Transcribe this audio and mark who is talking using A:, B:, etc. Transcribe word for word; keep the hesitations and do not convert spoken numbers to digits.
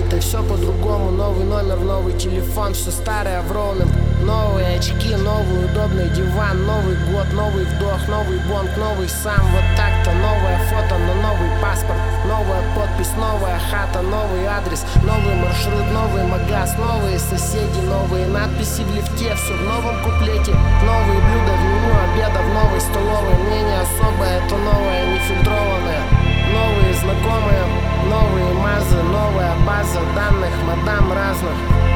A: это все по-другому. Новый номер, новый телефон, все старое в роуминг. Новые очки, новый удобный диван. Новый год, новый вдох, новый бонг, новый сам. Вот так-то новое фото на новый паспорт. Новая подпись, новая хата, новый адрес. Новый маршрут, новый магаз, новые соседи. Новые надписи в лифте, все в новом куплете. Новые блюда в меню обеда в новой столовой. Мне не особо это новое, нефильтрованное. Новые знакомые, новые мазы, новая база данных, мадам разных.